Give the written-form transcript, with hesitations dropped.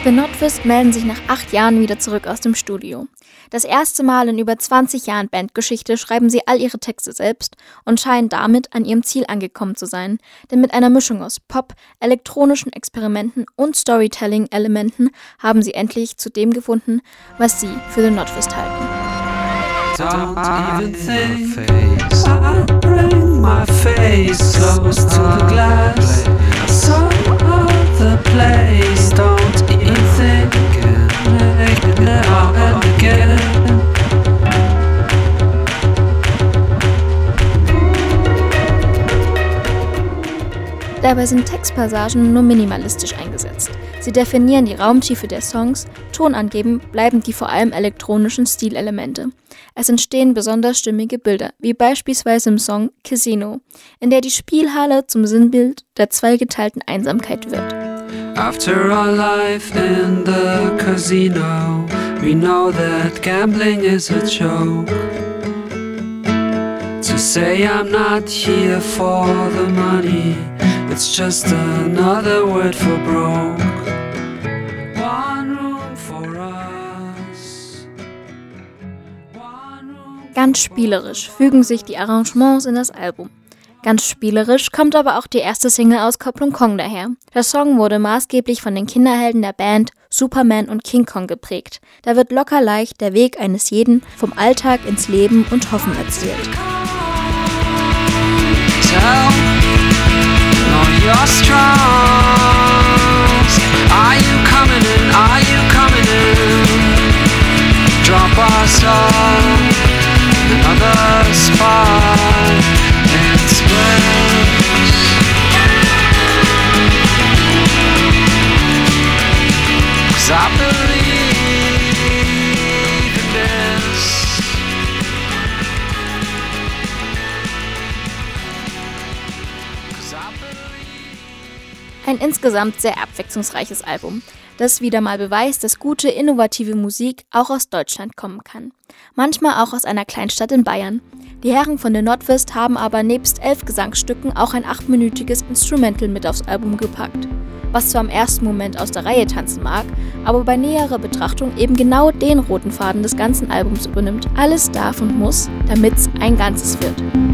The Notwist melden sich nach 8 Jahren wieder zurück aus dem Studio. Das erste Mal in über 20 Jahren Bandgeschichte schreiben sie all ihre Texte selbst und scheinen damit an ihrem Ziel angekommen zu sein, denn mit einer Mischung aus Pop, elektronischen Experimenten und Storytelling-Elementen haben sie endlich zu dem gefunden, was sie für The Notwist halten. Don't even think I bring my face close to the glass. Some other place. Don't even think it now and again. Dabei sind Textpassagen nur minimalistisch eingesetzt. Sie definieren die Raumtiefe der Songs, tonangebend bleiben die vor allem elektronischen Stilelemente. Es entstehen besonders stimmige Bilder, wie beispielsweise im Song Casino, in der die Spielhalle zum Sinnbild der zweigeteilten Einsamkeit wird. After our life in the casino, we know that gambling is a joke. To say I'm not here for the money, it's just another word for broke. One room for us. Ganz spielerisch fügen sich die Arrangements in das Album. Ganz spielerisch kommt aber auch die erste Single-Auskopplung Kong daher. Der Song wurde maßgeblich von den Kinderhelden der Band Superman und King Kong geprägt. Da wird locker leicht der Weg eines jeden vom Alltag ins Leben und Hoffen erzählt. You're strong. Are you coming in? Are you coming in? Drop us off another spot. It's bliss. 'Cause I believe in this. Ein insgesamt sehr abwechslungsreiches Album, das wieder mal beweist, dass gute, innovative Musik auch aus Deutschland kommen kann. Manchmal auch aus einer Kleinstadt in Bayern. Die Herren von The Notwist haben aber nebst 11 Gesangsstücken auch ein 8-minütiges Instrumental mit aufs Album gepackt. Was zwar im ersten Moment aus der Reihe tanzen mag, aber bei näherer Betrachtung eben genau den roten Faden des ganzen Albums übernimmt. Alles darf und muss, damit's ein Ganzes wird.